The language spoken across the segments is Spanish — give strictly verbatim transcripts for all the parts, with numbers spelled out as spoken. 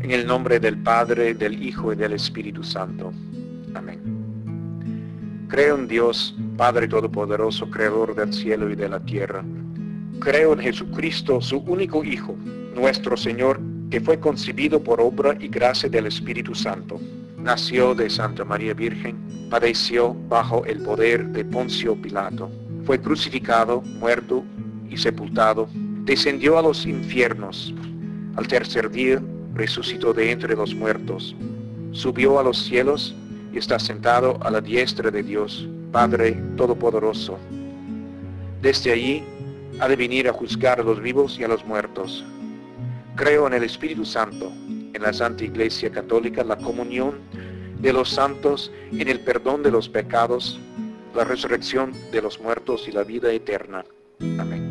En el nombre del Padre, del Hijo y del Espíritu Santo. Amén. Creo en Dios, Padre Todopoderoso, Creador del cielo y de la tierra. Creo en Jesucristo, su único Hijo, nuestro Señor, que fue concebido por obra y gracia del Espíritu Santo. Nació de Santa María Virgen, padeció bajo el poder de Poncio Pilato. Fue crucificado, muerto y sepultado. Descendió a los infiernos. Al tercer día resucitó de entre los muertos. Subió a los cielos y está sentado a la diestra de Dios, Padre Todopoderoso. Desde allí ha de venir a juzgar a los vivos y a los muertos. Creo en el Espíritu Santo, en la Santa Iglesia Católica, la comunión de los santos, en el perdón de los pecados, la resurrección de los muertos y la vida eterna. Amén.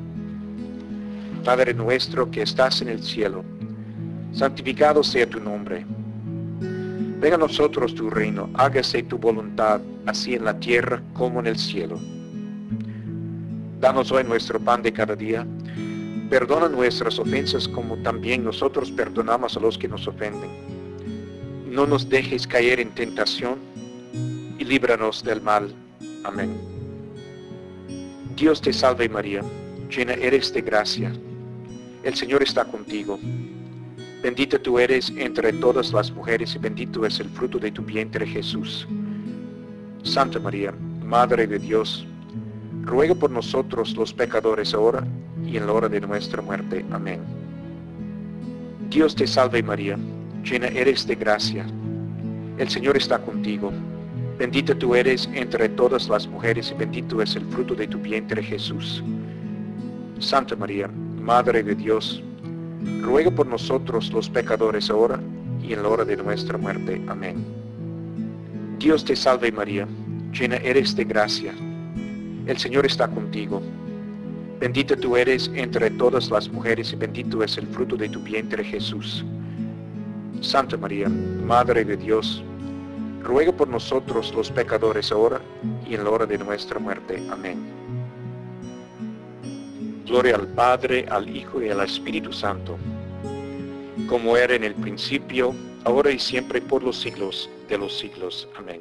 Padre nuestro que estás en el cielo, santificado sea tu nombre. Venga a nosotros tu reino, hágase tu voluntad, así en la tierra como en el cielo. Danos hoy nuestro pan de cada día. Perdona nuestras ofensas como también nosotros perdonamos a los que nos ofenden. No nos dejes caer en tentación y líbranos del mal. Amén. Dios te salve María, llena eres de gracia. El Señor está contigo. Bendita tú eres entre todas las mujeres y bendito es el fruto de tu vientre Jesús. Santa María, Madre de Dios, ruega por nosotros los pecadores ahora y en la hora de nuestra muerte. Amén. Dios te salve María, llena eres de gracia. El Señor está contigo. Bendita tú eres entre todas las mujeres y bendito es el fruto de tu vientre Jesús. Santa María, Madre de Dios, ruega por nosotros los pecadores ahora y en la hora de nuestra muerte. Amén. Dios te salve María, llena eres de gracia. El Señor está contigo. Bendita tú eres entre todas las mujeres y bendito es el fruto de tu vientre Jesús. Santa María, Madre de Dios, ruega por nosotros los pecadores ahora y en la hora de nuestra muerte. Amén. Gloria al Padre, al Hijo y al Espíritu Santo, como era en el principio, ahora y siempre por los siglos de los siglos. Amén.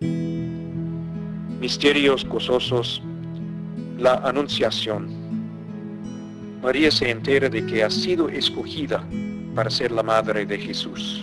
Misterios gozosos, la Anunciación. María se entera de que ha sido escogida para ser la Madre de Jesús.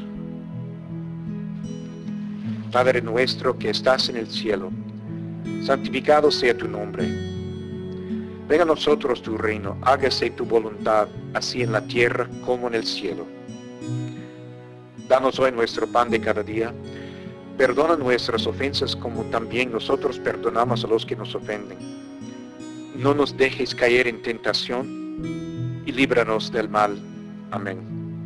Padre nuestro que estás en el cielo, santificado sea tu nombre. Venga a nosotros tu reino, hágase tu voluntad, así en la tierra como en el cielo. Danos hoy nuestro pan de cada día. Perdona nuestras ofensas como también nosotros perdonamos a los que nos ofenden. No nos dejes caer en tentación y líbranos del mal. Amén.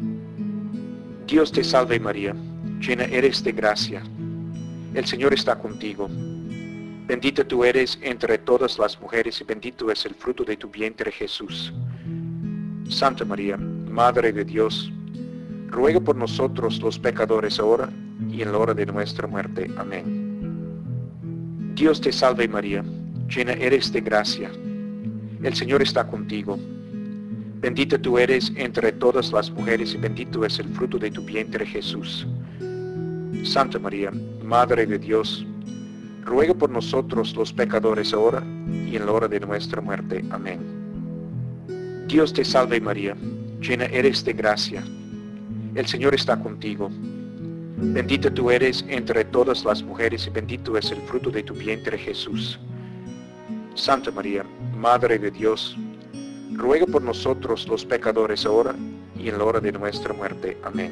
Dios te salve María, llena eres de gracia. El Señor está contigo. Bendita tú eres entre todas las mujeres y bendito es el fruto de tu vientre Jesús. Santa María, Madre de Dios, ruega por nosotros los pecadores ahora y en la hora de nuestra muerte. Amén. Dios te salve María, llena eres de gracia. El Señor está contigo. Bendita tú eres entre todas las mujeres y bendito es el fruto de tu vientre Jesús. Santa María, Madre de Dios, ruega por nosotros los pecadores ahora y en la hora de nuestra muerte. Amén. Dios te salve María, llena eres de gracia. El Señor está contigo. Bendita tú eres entre todas las mujeres y bendito es el fruto de tu vientre Jesús. Santa María, Madre de Dios, ruega por nosotros los pecadores ahora y en la hora de nuestra muerte. Amén.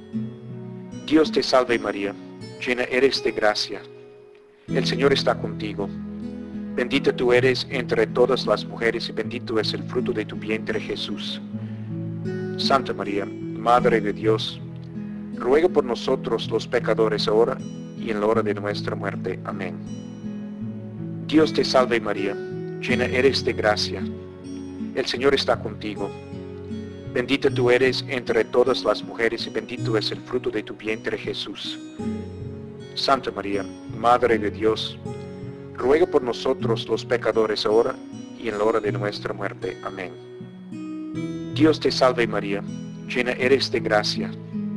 Dios te salve María, llena eres de gracia. El Señor está contigo. Bendita tú eres entre todas las mujeres y bendito es el fruto de tu vientre Jesús. Santa María, Madre de Dios, ruega por nosotros los pecadores ahora y en la hora de nuestra muerte. Amén. Dios te salve María, llena eres de gracia. El Señor está contigo. Bendita tú eres entre todas las mujeres y bendito es el fruto de tu vientre Jesús. Santa María, Madre de Dios, ruega por nosotros los pecadores ahora y en la hora de nuestra muerte. Amén. Dios te salve María, llena eres de gracia.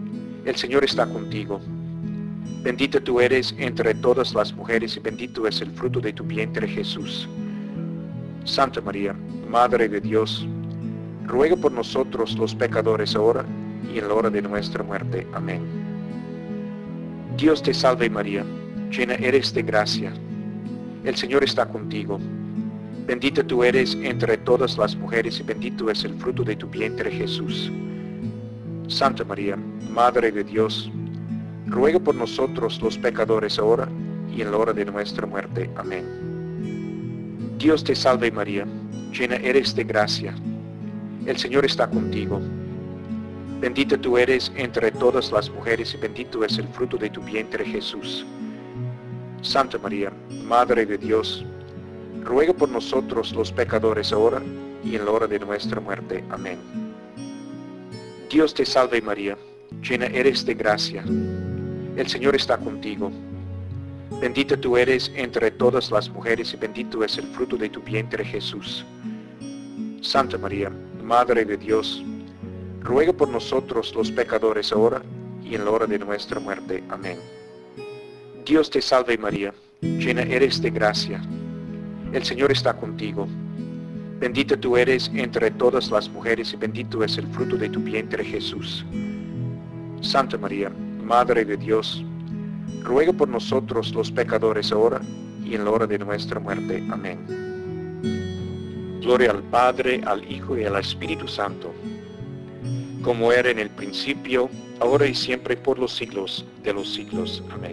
El Señor está contigo. Bendita tú eres entre todas las mujeres y bendito es el fruto de tu vientre, Jesús. Santa María, Madre de Dios, ruega por nosotros los pecadores ahora y en la hora de nuestra muerte. Amén. Dios te salve María, llena eres de gracia. El Señor está contigo. Bendita tú eres entre todas las mujeres y bendito es el fruto de tu vientre, Jesús. Santa María, Madre de Dios, ruega por nosotros los pecadores ahora y en la hora de nuestra muerte. Amén. Dios te salve María, llena eres de gracia. El Señor está contigo. Bendita tú eres entre todas las mujeres y bendito es el fruto de tu vientre, Jesús. Santa María, Madre de Dios, ruega por nosotros los pecadores ahora y en la hora de nuestra muerte. Amén. Dios te salve María, llena eres de gracia. El Señor está contigo. Bendita tú eres entre todas las mujeres y bendito es el fruto de tu vientre, Jesús. Santa María, Madre de Dios, ruega por nosotros los pecadores ahora y en la hora de nuestra muerte. Amén. Dios te salve María, llena eres de gracia. El Señor está contigo. Bendita tú eres entre todas las mujeres y bendito es el fruto de tu vientre, Jesús. Santa María, Madre de Dios, ruega por nosotros los pecadores ahora y en la hora de nuestra muerte. Amén. Gloria al Padre, al Hijo y al Espíritu Santo, como era en el principio, ahora y siempre por los siglos de los siglos. Amén.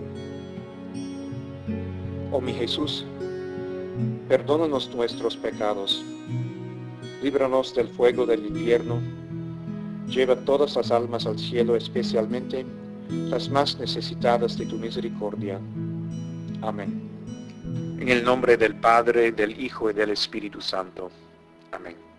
Oh mi Jesús, perdónanos nuestros pecados, líbranos del fuego del infierno, lleva todas las almas al cielo, especialmente las más necesitadas de tu misericordia. Amén. En el nombre del Padre, del Hijo y del Espíritu Santo. Amén.